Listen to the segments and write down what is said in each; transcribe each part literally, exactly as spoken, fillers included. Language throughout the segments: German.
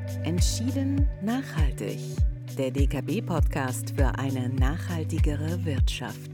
Entschieden nachhaltig. Der D K B-Podcast für eine nachhaltigere Wirtschaft.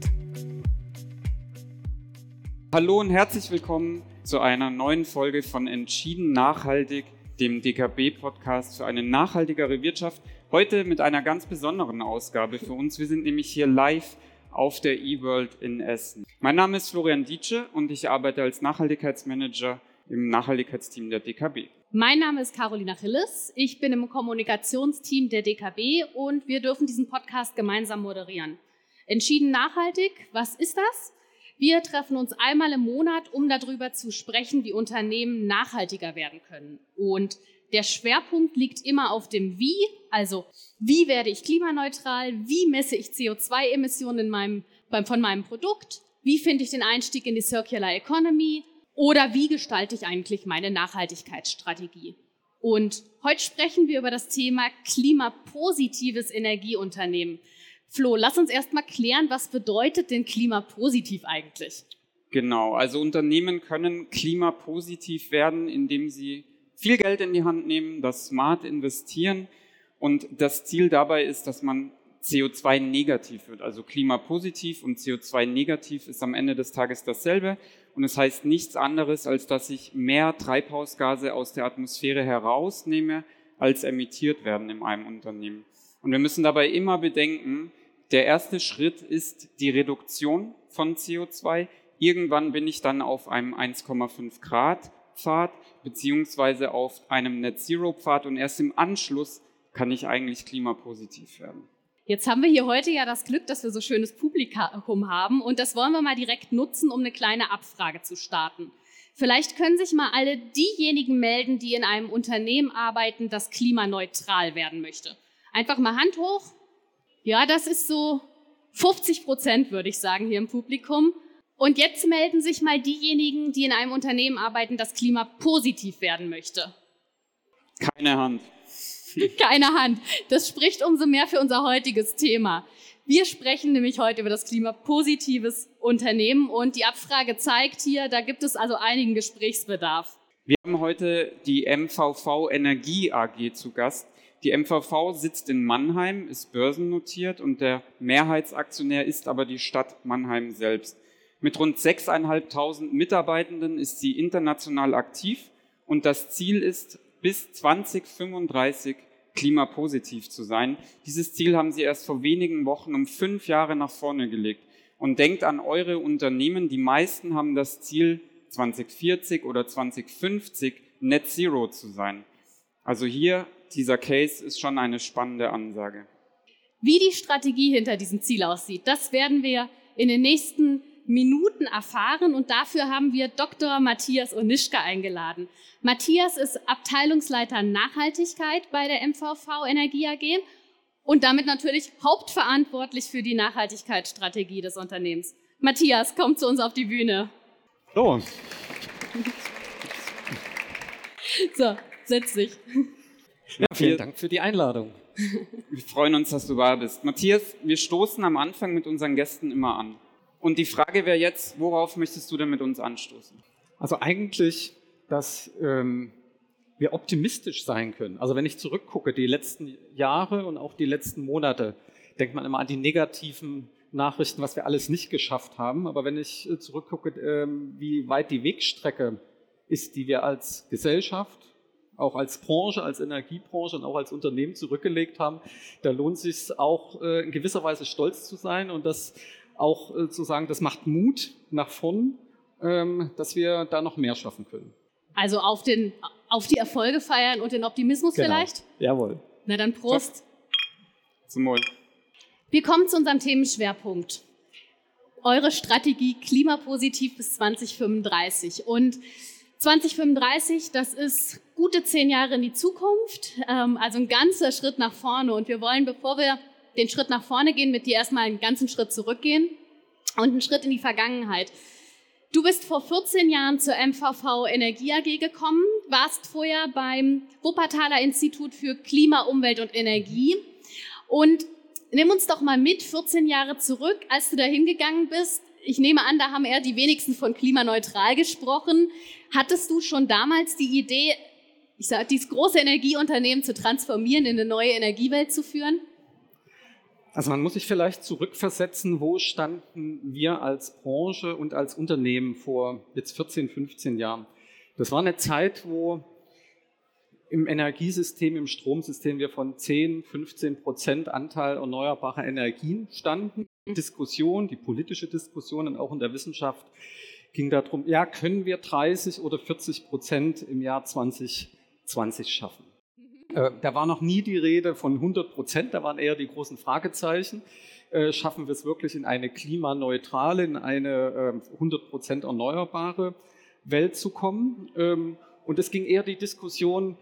Hallo und herzlich willkommen zu einer neuen Folge von Entschieden nachhaltig, dem D K B-Podcast für eine nachhaltigere Wirtschaft. Heute mit einer ganz besonderen Ausgabe für uns. Wir sind nämlich hier live auf der eWorld in Essen. Mein Name ist Florian Dietsche und ich arbeite als Nachhaltigkeitsmanager im Nachhaltigkeitsteam der D K B. Mein Name ist Carolina Hilles, ich bin im Kommunikationsteam der D K B und wir dürfen diesen Podcast gemeinsam moderieren. Entschieden nachhaltig, was ist das? Wir treffen uns einmal im Monat, um darüber zu sprechen, wie Unternehmen nachhaltiger werden können. Und der Schwerpunkt liegt immer auf dem Wie, also wie werde ich klimaneutral, wie messe ich C O zwei Emissionen in meinem, von meinem Produkt, wie finde ich den Einstieg in die Circular Economy, oder wie gestalte ich eigentlich meine Nachhaltigkeitsstrategie? Und heute sprechen wir über das Thema klimapositives Energieunternehmen. Flo, lass uns erst mal klären, was bedeutet denn klimapositiv eigentlich? Genau, also Unternehmen können klimapositiv werden, indem sie viel Geld in die Hand nehmen, das smart investieren. Und das Ziel dabei ist, dass man C O zwei negativ wird. Also klimapositiv und C O zwei negativ ist am Ende des Tages dasselbe. Und es heißt nichts anderes, als dass ich mehr Treibhausgase aus der Atmosphäre herausnehme, als emittiert werden in einem Unternehmen. Und wir müssen dabei immer bedenken, der erste Schritt ist die Reduktion von C O zwei. Irgendwann bin ich dann auf einem eins Komma fünf Grad Pfad beziehungsweise auf einem Net-Zero-Pfad und erst im Anschluss kann ich eigentlich klimapositiv werden. Jetzt haben wir hier heute ja das Glück, dass wir so schönes Publikum haben und das wollen wir mal direkt nutzen, um eine kleine Abfrage zu starten. Vielleicht können sich mal alle diejenigen melden, die in einem Unternehmen arbeiten, das klimaneutral werden möchte. Einfach mal Hand hoch. Ja, das ist so fünfzig Prozent, würde ich sagen, hier im Publikum. Und jetzt melden sich mal diejenigen, die in einem Unternehmen arbeiten, das klimapositiv werden möchte. Keine Hand. Keine Hand. Das spricht umso mehr für unser heutiges Thema. Wir sprechen nämlich heute über das klimapositives Unternehmen und die Abfrage zeigt hier, da gibt es also einigen Gesprächsbedarf. Wir haben heute die M V V Energie A G zu Gast. Die M V V sitzt in Mannheim, ist börsennotiert und der Mehrheitsaktionär ist aber die Stadt Mannheim selbst. Mit rund sechstausendfünfhundert Mitarbeitenden ist sie international aktiv und das Ziel ist, bis zwanzig fünfunddreißig klimapositiv zu sein. Dieses Ziel haben Sie erst vor wenigen Wochen um fünf Jahre nach vorne gelegt. Und denkt an eure Unternehmen, die meisten haben das Ziel, zwanzig vierzig oder zwanzig fünfzig Net Zero zu sein. Also hier, dieser Case ist schon eine spannende Ansage. Wie die Strategie hinter diesem Ziel aussieht, das werden wir in den nächsten Minuten erfahren und dafür haben wir Doktor Matthias Onischka eingeladen. Matthias ist Abteilungsleiter Nachhaltigkeit bei der M V V Energie A G und damit natürlich hauptverantwortlich für die Nachhaltigkeitsstrategie des Unternehmens. Matthias, komm zu uns auf die Bühne. So. So, setz dich. Ja, vielen Dank für die Einladung. Wir freuen uns, dass du da bist. Matthias, wir stoßen am Anfang mit unseren Gästen immer an. Und die Frage wäre jetzt, worauf möchtest du denn mit uns anstoßen? Also eigentlich, dass ähm, wir optimistisch sein können. Also wenn ich zurückgucke, die letzten Jahre und auch die letzten Monate, denkt man immer an die negativen Nachrichten, was wir alles nicht geschafft haben. Aber wenn ich äh, zurückgucke, ähm, wie weit die Wegstrecke ist, die wir als Gesellschaft, auch als Branche, als Energiebranche und auch als Unternehmen zurückgelegt haben, da lohnt es sich auch äh, in gewisser Weise stolz zu sein und das auch äh, zu sagen, das macht Mut nach vorn, ähm, dass wir da noch mehr schaffen können. Also auf, den, auf die Erfolge feiern und den Optimismus genau. vielleicht? Jawohl. Na dann Prost. Zum Wohl. Wir kommen zu unserem Themenschwerpunkt. Eure Strategie klimapositiv bis zwanzig fünfunddreißig. Und zwanzig fünfunddreißig, das ist gute zehn Jahre in die Zukunft, ähm, also ein ganzer Schritt nach vorne. Und wir wollen, bevor wir den Schritt nach vorne gehen, mit dir erstmal einen ganzen Schritt zurückgehen und einen Schritt in die Vergangenheit. Du bist vor vierzehn Jahren zur M V V Energie A G gekommen, warst vorher beim Wuppertaler Institut für Klima, Umwelt und Energie. Und nimm uns doch mal mit, vierzehn Jahre zurück, als du da hingegangen bist. Ich nehme an, da haben eher die wenigsten von klimaneutral gesprochen. Hattest du schon damals die Idee, ich sage, dieses große Energieunternehmen zu transformieren, in eine neue Energiewelt zu führen? Also man muss sich vielleicht zurückversetzen, wo standen wir als Branche und als Unternehmen vor jetzt vierzehn, fünfzehn Jahren. Das war eine Zeit, wo im Energiesystem, im Stromsystem wir von zehn, fünfzehn Prozent Anteil erneuerbarer Energien standen. Die Diskussion, die politische Diskussion und auch in der Wissenschaft ging darum, ja, können wir dreißig oder vierzig Prozent im Jahr zwanzig zwanzig schaffen? Mhm. Äh, da war noch nie die Rede von hundert Prozent, da waren eher die großen Fragezeichen. Äh, schaffen wir es wirklich in eine klimaneutrale, in eine äh, hundert Prozent erneuerbare Welt zu kommen? Ähm, und es ging eher die Diskussion,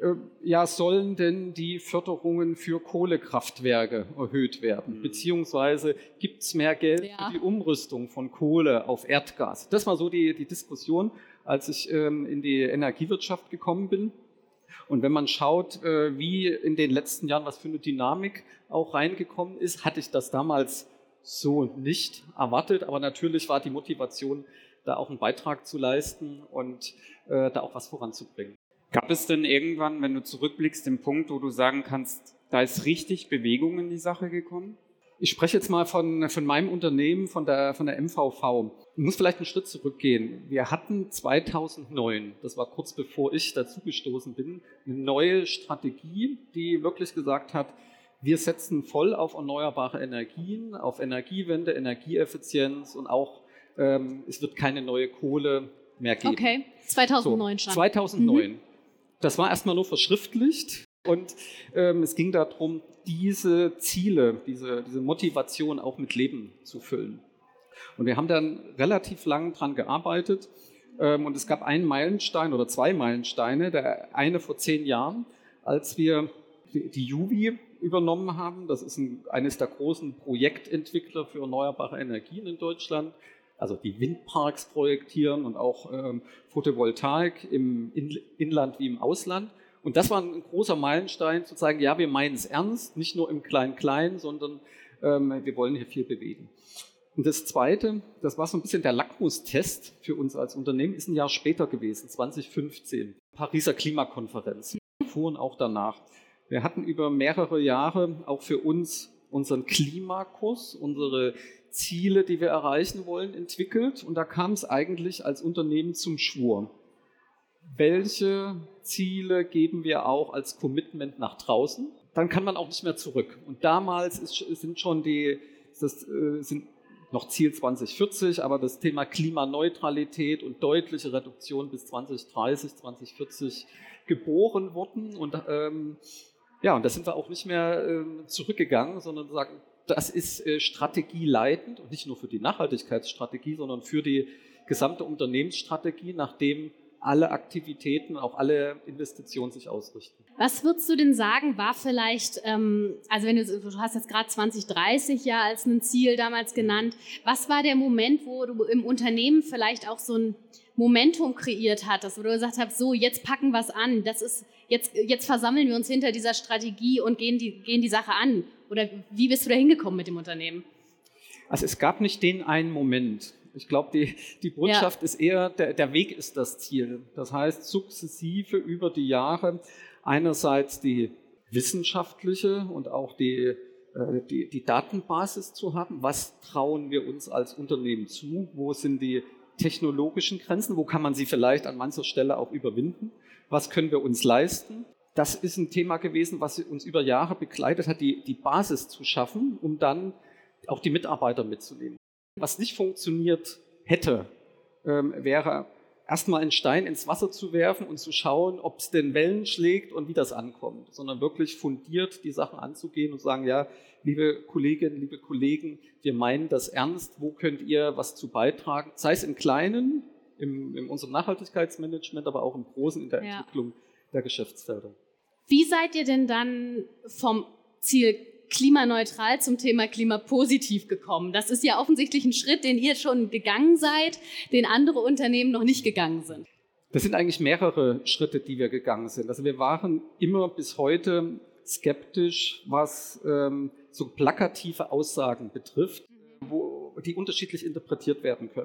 ja, sollen denn die Förderungen für Kohlekraftwerke erhöht werden? Beziehungsweise gibt es mehr Geld ja. für die Umrüstung von Kohle auf Erdgas? Das war so die, die Diskussion, als ich ähm, in die Energiewirtschaft gekommen bin. Und wenn man schaut, äh, wie in den letzten Jahren, was für eine Dynamik auch reingekommen ist, hatte ich das damals so nicht erwartet. Aber natürlich war die Motivation, da auch einen Beitrag zu leisten und äh, da auch was voranzubringen. Gab es denn irgendwann, wenn du zurückblickst, den Punkt, wo du sagen kannst, da ist richtig Bewegung in die Sache gekommen? Ich spreche jetzt mal von, von meinem Unternehmen, von der, von der M V V. Ich muss vielleicht einen Schritt zurückgehen. Wir hatten zweitausendneun, das war kurz bevor ich dazugestoßen bin, eine neue Strategie, die wirklich gesagt hat, wir setzen voll auf erneuerbare Energien, auf Energiewende, Energieeffizienz und auch, ähm, es wird keine neue Kohle mehr geben. Okay, zweitausendneun so, schon. zweitausendneun. Mhm. Das war erstmal nur verschriftlicht und ähm, es ging darum, diese Ziele, diese, diese Motivation auch mit Leben zu füllen. Und wir haben dann relativ lang dran gearbeitet ähm, und es gab einen Meilenstein oder zwei Meilensteine. Der eine vor zehn Jahren, als wir die, die Juvi übernommen haben. Das ist ein, eines der großen Projektentwickler für erneuerbare Energien in Deutschland. Also die Windparks projektieren und auch ähm, Photovoltaik im In- Inland wie im Ausland. Und das war ein großer Meilenstein, zu sagen, ja, wir meinen es ernst, nicht nur im Klein-Klein, sondern ähm, wir wollen hier viel bewegen. Und das Zweite, das war so ein bisschen der Lackmustest für uns als Unternehmen, ist ein Jahr später gewesen, zwanzig fünfzehn, Pariser Klimakonferenz, vor und auch danach. Wir hatten über mehrere Jahre auch für uns unseren Klimakurs, unsere Ziele, die wir erreichen wollen, entwickelt. Und da kam es eigentlich als Unternehmen zum Schwur. Welche Ziele geben wir auch als Commitment nach draußen? Dann kann man auch nicht mehr zurück. Und damals ist, sind schon die, das äh, sind noch Ziel zwanzig vierzig, aber das Thema Klimaneutralität und deutliche Reduktion bis zwanzig dreißig, zwanzig vierzig geboren worden. Und ähm, ja, und da sind wir auch nicht mehr äh, zurückgegangen, sondern sagen, das ist äh, strategieleitend und nicht nur für die Nachhaltigkeitsstrategie, sondern für die gesamte Unternehmensstrategie, nachdem alle Aktivitäten, auch alle Investitionen sich ausrichten. Was würdest du denn sagen, war vielleicht, ähm, also wenn du, du hast jetzt gerade zwanzig dreißig ja als ein Ziel damals genannt, was war der Moment, wo du im Unternehmen vielleicht auch so ein Momentum kreiert hattest, wo du gesagt hast, so jetzt packen wir es an, das ist, jetzt, jetzt versammeln wir uns hinter dieser Strategie und gehen die, gehen die Sache an? Oder wie bist du da hingekommen mit dem Unternehmen? Also es gab nicht den einen Moment. Ich glaube, die, die Botschaft ja. ist eher, der, der Weg ist das Ziel. Das heißt, sukzessive über die Jahre einerseits die wissenschaftliche und auch die, äh, die, die Datenbasis zu haben. Was trauen wir uns als Unternehmen zu? Wo sind die technologischen Grenzen? Wo kann man sie vielleicht an mancher Stelle auch überwinden? Was können wir uns leisten? Das ist ein Thema gewesen, was uns über Jahre begleitet hat, die, die Basis zu schaffen, um dann auch die Mitarbeiter mitzunehmen. Was nicht funktioniert hätte, ähm, wäre erstmal einen Stein ins Wasser zu werfen und zu schauen, ob es denn Wellen schlägt und wie das ankommt, sondern wirklich fundiert die Sachen anzugehen und sagen, ja, liebe Kolleginnen, liebe Kollegen, wir meinen das ernst, wo könnt ihr was zu beitragen, sei es im Kleinen, im, in unserem Nachhaltigkeitsmanagement, aber auch im Großen in der ja. Entwicklung der Geschäftsfelder. Wie seid ihr denn dann vom Ziel klimaneutral zum Thema klimapositiv gekommen? Das ist ja offensichtlich ein Schritt, den ihr schon gegangen seid, den andere Unternehmen noch nicht gegangen sind. Das sind eigentlich mehrere Schritte, die wir gegangen sind. Also wir waren immer bis heute skeptisch, was ähm, so plakative Aussagen betrifft, wo die unterschiedlich interpretiert werden können.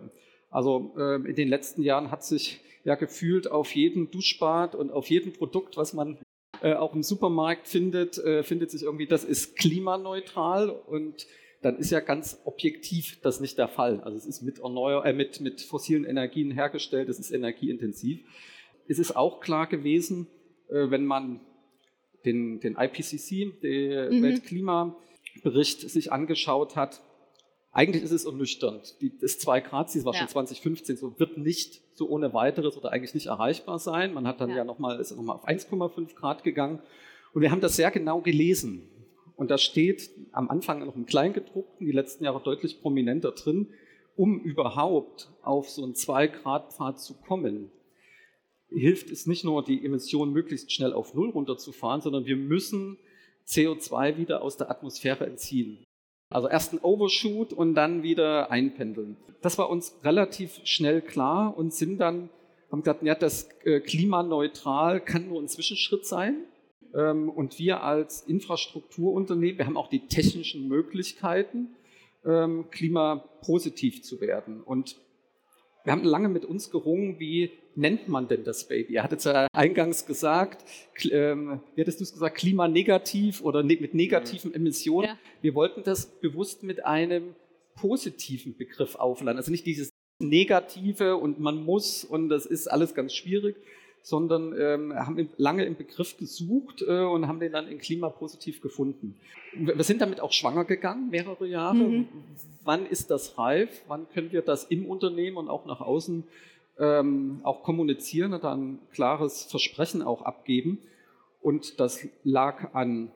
Also äh, in den letzten Jahren hat sich ja gefühlt auf jedem Duschbad und auf jedem Produkt, was man äh, auch im Supermarkt findet, äh, findet sich irgendwie, das ist klimaneutral, und dann ist ja ganz objektiv das nicht der Fall. Also es ist mit, erneuer, äh, mit, mit fossilen Energien hergestellt, es ist energieintensiv. Es ist auch klar gewesen, äh, wenn man den, den I P C C, den mhm. Weltklimabericht, sich angeschaut hat, eigentlich ist es ernüchternd. Die, das zwei Grad Ziel, das war ja schon zwanzig fünfzehn, so wird nicht so ohne weiteres oder eigentlich nicht erreichbar sein. Man hat dann ja, ja nochmal, ist nochmal auf eins Komma fünf Grad gegangen. Und wir haben das sehr genau gelesen. Und da steht am Anfang noch im Kleingedruckten, die letzten Jahre deutlich prominenter drin, um überhaupt auf so einen zwei Grad Pfad zu kommen, hilft es nicht nur, die Emissionen möglichst schnell auf Null runterzufahren, sondern wir müssen C O zwei wieder aus der Atmosphäre entziehen. Also erst ein Overshoot und dann wieder einpendeln. Das war uns relativ schnell klar und sind dann, haben gesagt, ja, das äh, klimaneutral kann nur ein Zwischenschritt sein. Ähm, und wir als Infrastrukturunternehmen, wir haben auch die technischen Möglichkeiten, ähm, klimapositiv zu werden. Und wir haben lange mit uns gerungen, wie nennt man denn das Baby? Er hatte es ja eingangs gesagt, ähm, wie hattest du es gesagt, klimanegativ oder ne, mit negativen Emissionen. Ja. Wir wollten das bewusst mit einem positiven Begriff aufladen. Also nicht dieses Negative und man muss und das ist alles ganz schwierig, sondern ähm, haben lange im Begriff gesucht äh, und haben den dann in klimapositiv gefunden. Wir sind damit auch schwanger gegangen, mehrere Jahre. Mhm. Wann ist das reif? Wann können wir das im Unternehmen und auch nach außen ähm, auch kommunizieren und dann ein klares Versprechen auch abgeben? Und das lag an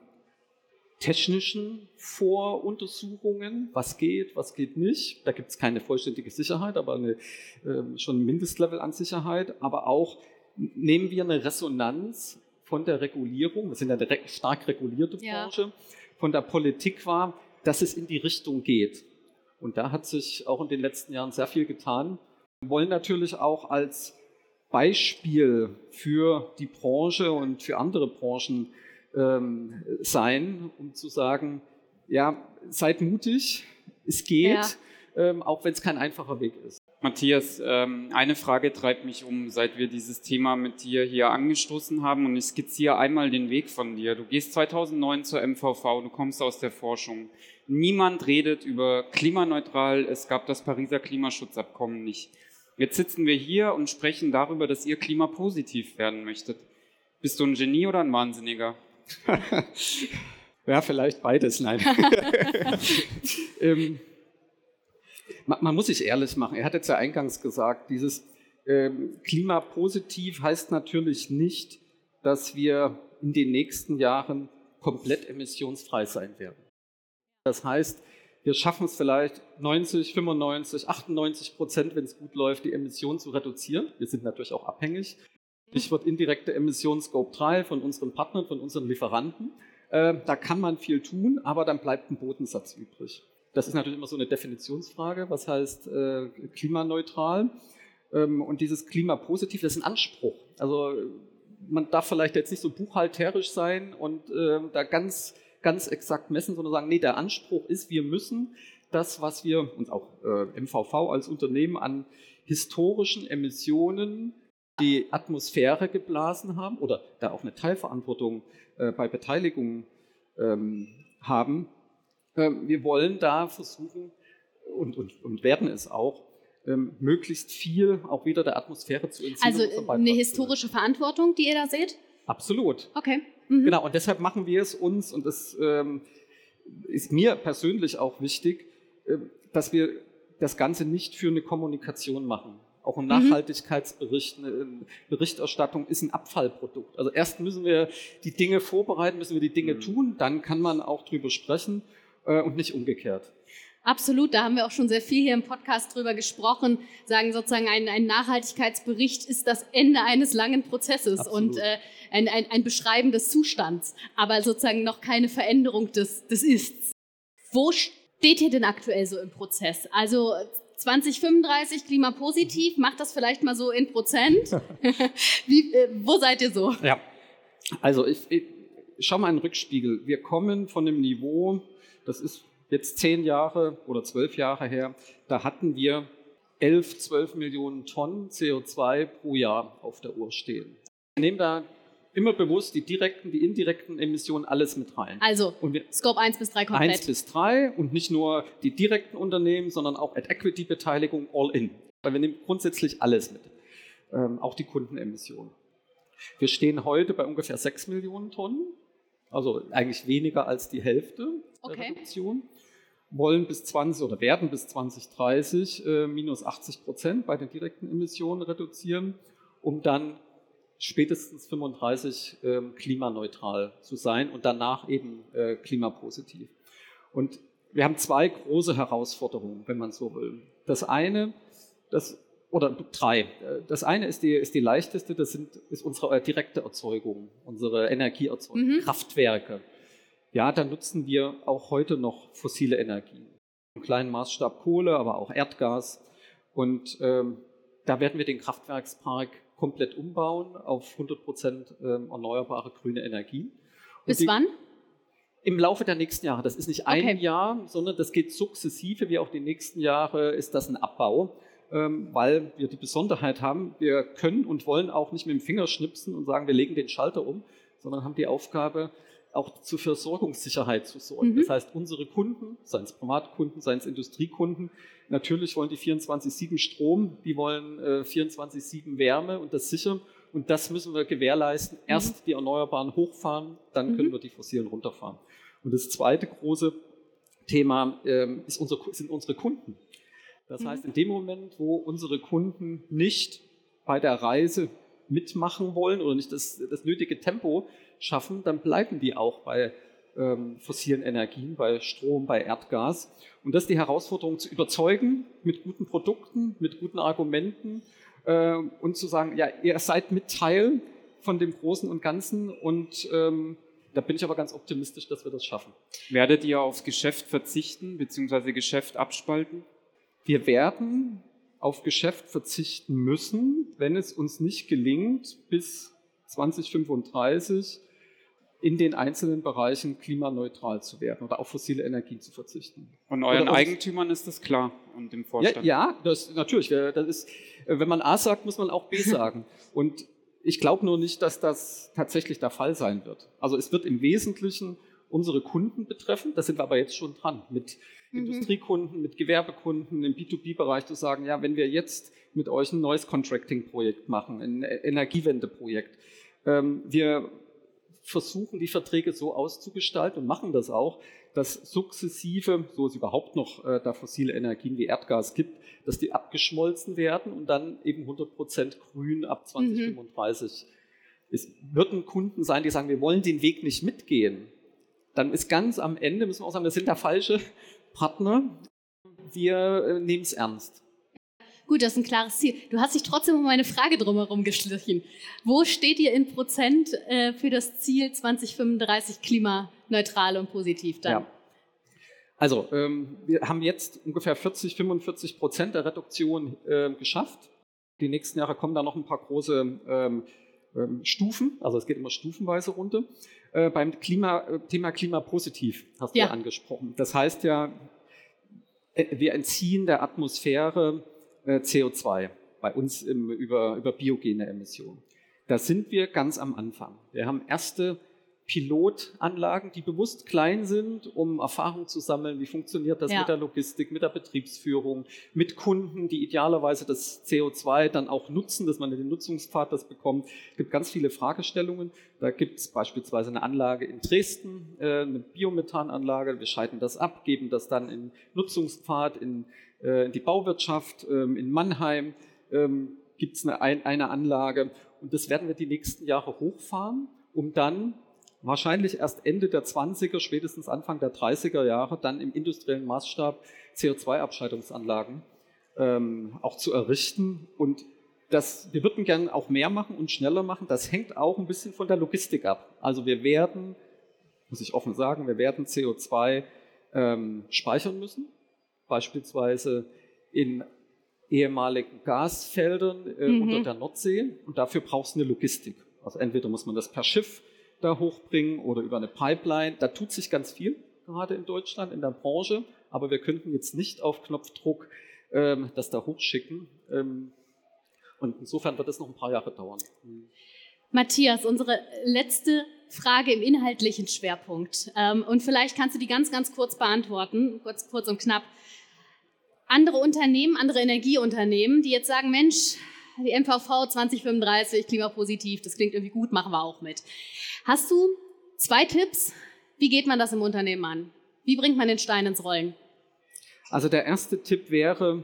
technischen Voruntersuchungen, was geht, was geht nicht. Da gibt es keine vollständige Sicherheit, aber eine, äh, schon ein Mindestlevel an Sicherheit, aber auch nehmen wir eine Resonanz von der Regulierung, wir sind ja eine stark regulierte Branche, ja. von der Politik war, dass es in die Richtung geht. Und da hat sich auch in den letzten Jahren sehr viel getan. Wir wollen natürlich auch als Beispiel für die Branche und für andere Branchen ähm, sein, um zu sagen, ja, seid mutig, es geht, ja. ähm, auch wenn es kein einfacher Weg ist. Matthias, ähm, eine Frage treibt mich um, seit wir dieses Thema mit dir hier angestoßen haben, und ich skizziere einmal den Weg von dir. Du gehst zweitausendneun zur M V V, du kommst aus der Forschung. Niemand redet über klimaneutral, es gab das Pariser Klimaschutzabkommen nicht. Jetzt sitzen wir hier und sprechen darüber, dass ihr klimapositiv werden möchtet. Bist du ein Genie oder ein Wahnsinniger? Ja, vielleicht beides, nein. ähm, man, man muss sich ehrlich machen. Er hat jetzt ja eingangs gesagt, dieses ähm, klimapositiv heißt natürlich nicht, dass wir in den nächsten Jahren komplett emissionsfrei sein werden. Das heißt, wir schaffen es vielleicht neunzig, fünfundneunzig, achtundneunzig Prozent, wenn es gut läuft, die Emissionen zu reduzieren. Wir sind natürlich auch abhängig. Stichwort indirekte Emissionen Scope drei von unseren Partnern, von unseren Lieferanten. Äh, da kann man viel tun, aber dann bleibt ein Bodensatz übrig. Das ist natürlich immer so eine Definitionsfrage. Was heißt äh, klimaneutral? Ähm, und dieses klimapositiv, das ist ein Anspruch. Also man darf vielleicht jetzt nicht so buchhalterisch sein und äh, da ganz ganz exakt messen, sondern sagen, nee, der Anspruch ist, wir müssen das, was wir uns auch äh, M V V als Unternehmen an historischen Emissionen die Atmosphäre geblasen haben oder da auch eine Teilverantwortung äh, bei Beteiligung ähm, haben. Ähm, wir wollen da versuchen und, und, und werden es auch, ähm, möglichst viel auch wieder der Atmosphäre zu entziehen. Also eine historische Verantwortung, die ihr da seht? Absolut. Okay. Mhm. Genau, und deshalb machen wir es uns, und das ähm, ist mir persönlich auch wichtig, äh, dass wir das Ganze nicht für eine Kommunikation machen. Auch ein Nachhaltigkeitsbericht, eine Berichterstattung ist ein Abfallprodukt. Also erst müssen wir die Dinge vorbereiten, müssen wir die Dinge mhm. tun, dann kann man auch drüber sprechen äh, und nicht umgekehrt. Absolut, da haben wir auch schon sehr viel hier im Podcast drüber gesprochen, sagen sozusagen, ein, ein Nachhaltigkeitsbericht ist das Ende eines langen Prozesses. Absolut. Und äh, ein, ein, ein Beschreiben des Zustands, aber sozusagen noch keine Veränderung des, des Ists. Wo steht ihr denn aktuell so im Prozess? Also zwanzig fünfunddreißig klimapositiv, macht das vielleicht mal so in Prozent. Wie, äh, wo seid ihr so? Ja, also ich, ich schau mal in den Rückspiegel. Wir kommen von einem Niveau, das ist jetzt zehn Jahre oder zwölf Jahre her, da hatten wir elf, zwölf Millionen Tonnen C O zwei pro Jahr auf der Uhr stehen. Wir nehmen da immer bewusst die direkten, die indirekten Emissionen alles mit rein. Also und wir, Scope eins bis drei komplett. eins bis drei und nicht nur die direkten Unternehmen, sondern auch At-Equity-Beteiligung all in. Weil wir nehmen grundsätzlich alles mit, ähm, auch die Kundenemissionen. Wir stehen heute bei ungefähr sechs Millionen Tonnen, also eigentlich weniger als die Hälfte der Okay. Reduktion. Wollen bis zwanzig oder werden bis zwanzig dreißig äh, minus achtzig Prozent bei den direkten Emissionen reduzieren, um dann spätestens fünfunddreißig äh, klimaneutral zu sein und danach eben äh, klimapositiv. Und wir haben zwei große Herausforderungen, wenn man so will. Das eine, das, oder drei. Das eine ist die, ist die leichteste, das sind, ist unsere direkte Erzeugung, unsere Energieerzeugung, Mhm. Kraftwerke. Ja, da nutzen wir auch heute noch fossile Energien. Im kleinen Maßstab Kohle, aber auch Erdgas. Und ähm, da werden wir den Kraftwerkspark komplett umbauen auf hundert Prozent ähm, erneuerbare grüne Energie. Bis wann? Im Laufe der nächsten Jahre. Das ist nicht ein Okay. Jahr, sondern das geht sukzessive, wie auch die nächsten Jahre ist das ein Abbau, ähm, weil wir die Besonderheit haben, wir können und wollen auch nicht mit dem Finger schnipsen und sagen, wir legen den Schalter um, sondern haben die Aufgabe, auch zur Versorgungssicherheit zu sorgen. Mhm. Das heißt, unsere Kunden, seien es Privatkunden, seien es Industriekunden, natürlich wollen die vierundzwanzig sieben Strom, die wollen äh, vierundzwanzig sieben Wärme und das sichern. Und das müssen wir gewährleisten. Mhm. Erst die Erneuerbaren hochfahren, dann Mhm. können wir die fossilen runterfahren. Und das zweite große Thema ähm, ist unsere, sind unsere Kunden. Das Mhm. heißt, in dem Moment, wo unsere Kunden nicht bei der Reise mitmachen wollen oder nicht das, das nötige Tempo schaffen, dann bleiben die auch bei ähm, fossilen Energien, bei Strom, bei Erdgas. Und das ist die Herausforderung, zu überzeugen mit guten Produkten, mit guten Argumenten äh, und zu sagen, ja, ihr seid mit Teil von dem Großen und Ganzen und ähm, da bin ich aber ganz optimistisch, dass wir das schaffen. Werdet ihr auf Geschäft verzichten bzw. Geschäft abspalten? Wir werden auf Geschäft verzichten müssen, wenn es uns nicht gelingt, bis zwanzig fünfunddreißig in den einzelnen Bereichen klimaneutral zu werden oder auf fossile Energien zu verzichten. Und euren Oder uns- Eigentümern ist das klar und dem Ja, Vorstand? ja, das natürlich. äh, Das ist, äh, wenn man A sagt, muss man auch B sagen. Und ich glaube nur nicht, dass das tatsächlich der Fall sein wird. Also es wird im Wesentlichen unsere Kunden betreffen. Da sind wir aber jetzt schon dran, mit Mhm. Industriekunden, mit Gewerbekunden im B zwei B-Bereich zu sagen, ja, wenn wir jetzt mit euch ein neues Contracting-Projekt machen, ein Energiewende-Projekt, ähm, wir versuchen, die Verträge so auszugestalten und machen das auch, dass sukzessive, so es überhaupt noch äh, da fossile Energien wie Erdgas gibt, dass die abgeschmolzen werden und dann eben hundert Prozent grün ab zwanzig fünfunddreißig. Es würden Kunden sein, die sagen, wir wollen den Weg nicht mitgehen. Dann ist ganz am Ende, müssen wir auch sagen, das sind da falsche Partner. Wir äh, nehmen es ernst. Gut, das ist ein klares Ziel. Du hast dich trotzdem um meine Frage drumherum geschlichen. Wo steht ihr in Prozent äh, für das Ziel zwanzig fünfunddreißig klimaneutral und positiv dann? Ja. Also, ähm, wir haben jetzt ungefähr vierzig, fünfundvierzig Prozent der Reduktion äh, geschafft. Die nächsten Jahre kommen da noch ein paar große ähm, ähm, Stufen, also es geht immer stufenweise runter. Äh, beim Klima, äh, Thema Klimapositiv hast du Ja. ja angesprochen. Das heißt ja, äh, wir entziehen der Atmosphäre äh, C O zwei bei uns im, über, über biogene Emissionen. Da sind wir ganz am Anfang. Wir haben erste Pilotanlagen, die bewusst klein sind, um Erfahrung zu sammeln, wie funktioniert das Ja. mit der Logistik, mit der Betriebsführung, mit Kunden, die idealerweise das C O zwei dann auch nutzen, dass man in den Nutzungspfad das bekommt. Es gibt ganz viele Fragestellungen. Da gibt es beispielsweise eine Anlage in Dresden, äh, eine Biomethananlage. Wir schalten das ab, geben das dann in Nutzungspfad, in, äh, in die Bauwirtschaft. Ähm, in Mannheim ähm, gibt es eine, eine Anlage. Und das werden wir die nächsten Jahre hochfahren, um dann wahrscheinlich erst Ende der zwanziger, spätestens Anfang der dreißiger Jahre dann im industriellen Maßstab C O zwei Abscheidungsanlagen ähm, auch zu errichten. Und das, wir würden gerne auch mehr machen und schneller machen. Das hängt auch ein bisschen von der Logistik ab. Also wir werden, muss ich offen sagen, wir werden C O zwei ähm, speichern müssen, beispielsweise in ehemaligen Gasfeldern äh, Mhm. unter der Nordsee. Und dafür braucht es eine Logistik. Also entweder muss man das per Schiff da hochbringen oder über eine Pipeline. Da tut sich ganz viel, gerade in Deutschland, in der Branche. Aber wir könnten jetzt nicht auf Knopfdruck ähm, das da hochschicken. Ähm, und insofern wird es noch ein paar Jahre dauern. Matthias, unsere letzte Frage im inhaltlichen Schwerpunkt. Ähm, und vielleicht kannst du die ganz, ganz kurz beantworten, kurz, kurz und knapp. Andere Unternehmen, andere Energieunternehmen, die jetzt sagen, Mensch, die M V V zwanzig fünfunddreißig, klimapositiv, das klingt irgendwie gut, machen wir auch mit. Hast du zwei Tipps? Wie geht man das im Unternehmen an? Wie bringt man den Stein ins Rollen? Also der erste Tipp wäre,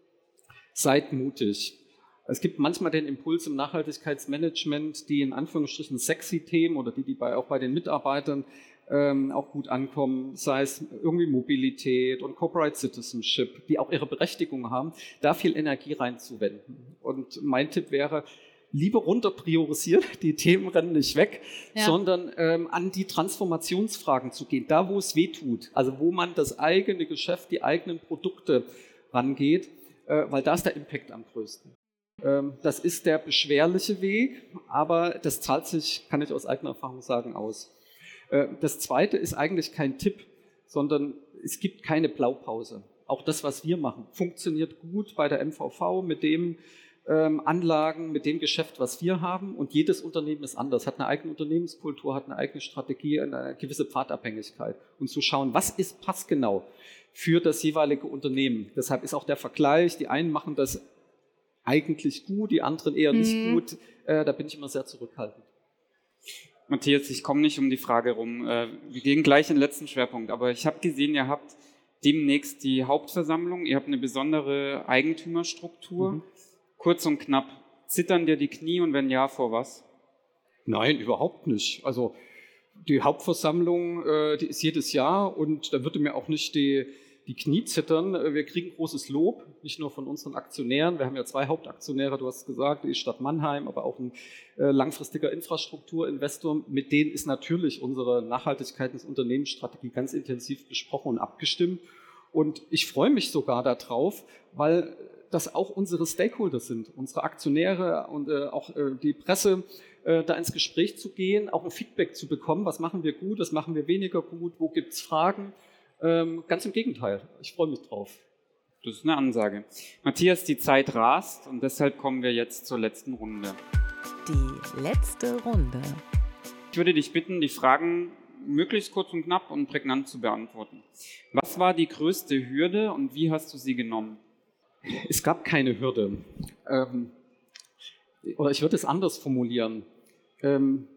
seid mutig. Es gibt manchmal den Impuls im Nachhaltigkeitsmanagement, die in Anführungsstrichen sexy Themen oder die, die bei, auch bei den Mitarbeitern ähm, auch gut ankommen, sei es irgendwie Mobilität und Corporate Citizenship, die auch ihre Berechtigung haben, da viel Energie reinzuwenden. Und mein Tipp wäre, lieber runter priorisieren, die Themen rennen nicht weg, ja. sondern ähm, an die Transformationsfragen zu gehen, da wo es weh tut, also wo man das eigene Geschäft, die eigenen Produkte rangeht, äh, weil da ist der Impact am größten. Ähm, das ist der beschwerliche Weg, aber das zahlt sich, kann ich aus eigener Erfahrung sagen, aus. Äh, das Zweite ist eigentlich kein Tipp, sondern es gibt keine Blaupause. Auch das, was wir machen, funktioniert gut bei der M V V mit dem ähm, Anlagen, mit dem Geschäft, was wir haben. Und jedes Unternehmen ist anders, hat eine eigene Unternehmenskultur, hat eine eigene Strategie, eine gewisse Pfadabhängigkeit. Und zu schauen, was ist passgenau für das jeweilige Unternehmen. Deshalb ist auch der Vergleich, die einen machen das eigentlich gut, die anderen eher nicht mhm. gut. Äh, da bin ich immer sehr zurückhaltend. Matthias, ich komme nicht um die Frage rum. Äh, wir gehen gleich in den letzten Schwerpunkt, aber ich habe gesehen, ihr habt demnächst die Hauptversammlung, ihr habt eine besondere Eigentümerstruktur. Mhm. Kurz und knapp, zittern dir die Knie und wenn ja, vor was? Nein, überhaupt nicht. Also die Hauptversammlung, äh, die ist jedes Jahr und da würde mir auch nicht die, die Knie zittern. Wir kriegen großes Lob, nicht nur von unseren Aktionären. Wir haben ja zwei Hauptaktionäre, du hast es gesagt, die Stadt Mannheim, aber auch ein äh, langfristiger Infrastrukturinvestor. Mit denen ist natürlich unsere Nachhaltigkeit und Unternehmensstrategie ganz intensiv besprochen und abgestimmt. Und ich freue mich sogar darauf, weil das auch unsere Stakeholder sind, unsere Aktionäre und äh, auch äh, die Presse, äh, da ins Gespräch zu gehen, auch ein Feedback zu bekommen, was machen wir gut, was machen wir weniger gut, wo gibt es Fragen. Ähm, ganz im Gegenteil, ich freue mich drauf. Das ist eine Ansage. Matthias, die Zeit rast und deshalb kommen wir jetzt zur letzten Runde. Die letzte Runde. Ich würde dich bitten, die Fragen möglichst kurz und knapp und prägnant zu beantworten. Was war die größte Hürde und wie hast du sie genommen? Es gab keine Hürde. Ähm, oder ich würde es anders formulieren. Ähm,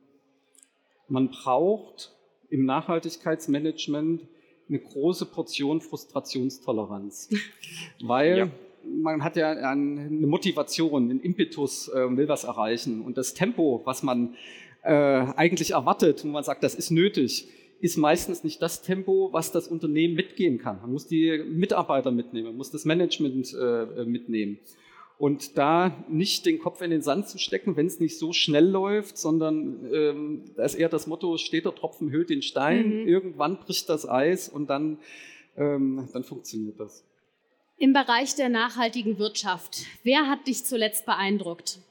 man braucht im Nachhaltigkeitsmanagement eine große Portion Frustrationstoleranz. Weil ja. man hat ja eine Motivation, einen Impetus, äh, will was erreichen. Und das Tempo, was man äh, eigentlich erwartet, wo man sagt, das ist nötig, ist meistens nicht das Tempo, was das Unternehmen mitgehen kann. Man muss die Mitarbeiter mitnehmen, man muss das Management äh, mitnehmen. Und da nicht den Kopf in den Sand zu stecken, wenn es nicht so schnell läuft, sondern ähm, da ist eher das Motto, steter Tropfen höhlt den Stein, mhm. irgendwann bricht das Eis und dann, ähm, dann funktioniert das. Im Bereich der nachhaltigen Wirtschaft, wer hat dich zuletzt beeindruckt?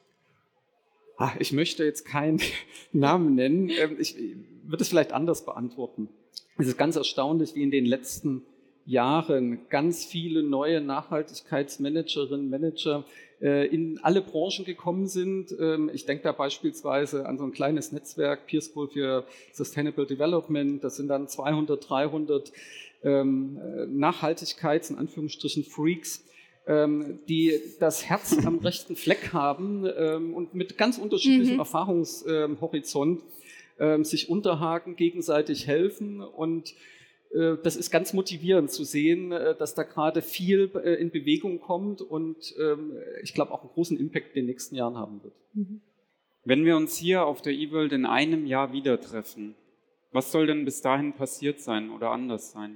Ach, ich möchte jetzt keinen Namen nennen. Ich würde es vielleicht anders beantworten. Es ist ganz erstaunlich, wie in den letzten Jahren ganz viele neue Nachhaltigkeitsmanagerinnen und Manager in alle Branchen gekommen sind. Ich denke da beispielsweise an so ein kleines Netzwerk, Peer School für Sustainable Development. Das sind dann zweihundert, dreihundert Nachhaltigkeits-, in Anführungsstrichen, Freaks, die das Herz am rechten Fleck haben und mit ganz unterschiedlichem mhm. Erfahrungshorizont sich unterhaken, gegenseitig helfen. Und das ist ganz motivierend zu sehen, dass da gerade viel in Bewegung kommt und ich glaube auch einen großen Impact in den nächsten Jahren haben wird. Wenn wir uns hier auf der eWorld in einem Jahr wieder treffen, was soll denn bis dahin passiert sein oder anders sein?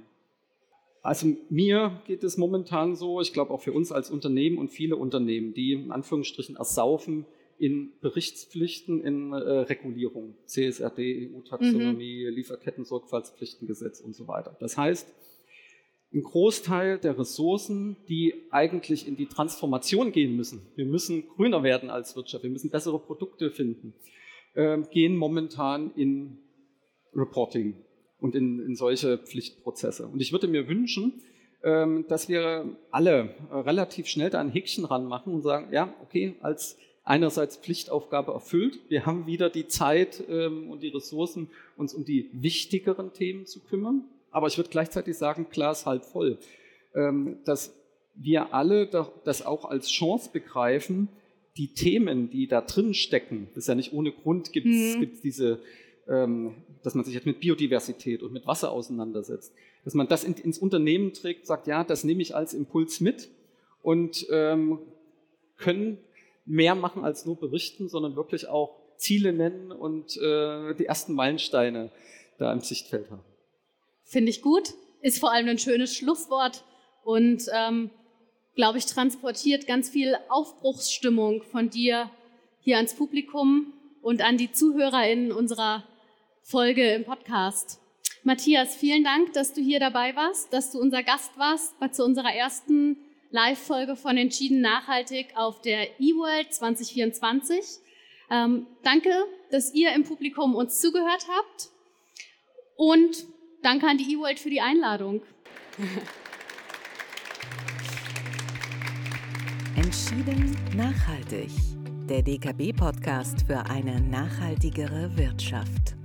Also mir geht es momentan so, ich glaube auch für uns als Unternehmen und viele Unternehmen, die in Anführungsstrichen ersaufen in Berichtspflichten, in äh, Regulierung, C S R D, E U-Taxonomie, mhm. Lieferketten-Sorgfaltspflichtengesetz und so weiter. Das heißt, ein Großteil der Ressourcen, die eigentlich in die Transformation gehen müssen, wir müssen grüner werden als Wirtschaft, wir müssen bessere Produkte finden, äh, gehen momentan in Reporting und in, in solche Pflichtprozesse. Und ich würde mir wünschen, dass wir alle relativ schnell da ein Häkchen ranmachen und sagen, ja, okay, als einerseits Pflichtaufgabe erfüllt, wir haben wieder die Zeit und die Ressourcen, uns um die wichtigeren Themen zu kümmern, aber ich würde gleichzeitig sagen, Glas halb voll, dass wir alle das auch als Chance begreifen, die Themen, die da drin stecken, das ist ja nicht ohne Grund, gibt es mhm. diese, dass man sich jetzt mit Biodiversität und mit Wasser auseinandersetzt, dass man das in, ins Unternehmen trägt, sagt, ja, das nehme ich als Impuls mit und ähm, können mehr machen als nur berichten, sondern wirklich auch Ziele nennen und äh, die ersten Meilensteine da im Sichtfeld haben. Finde ich gut, ist vor allem ein schönes Schlusswort und ähm, glaube ich, transportiert ganz viel Aufbruchsstimmung von dir hier ans Publikum und an die ZuhörerInnen unserer Folge im Podcast. Matthias, vielen Dank, dass du hier dabei warst, dass du unser Gast warst zu unserer ersten Live-Folge von Entschieden Nachhaltig auf der eWorld zwanzig vierundzwanzig. Ähm, danke, dass ihr im Publikum uns zugehört habt und danke an die eWorld für die Einladung. Entschieden nachhaltig. Der D K B-Podcast für eine nachhaltigere Wirtschaft.